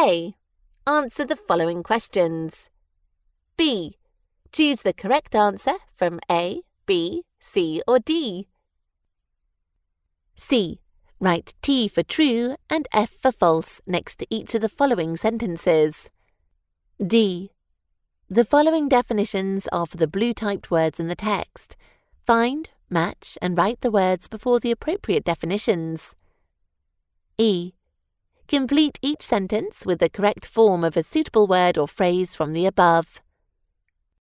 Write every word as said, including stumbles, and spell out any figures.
A. Answer the following questions. B. Choose the correct answer from A, B, C or D. C. Write T for true and F for false next to each of the following sentences. D. The following definitions are for the blue-typed words in the text. Find, match, and write the words before the appropriate definitions. E. Complete each sentence with the correct form of a suitable word or phrase from the above.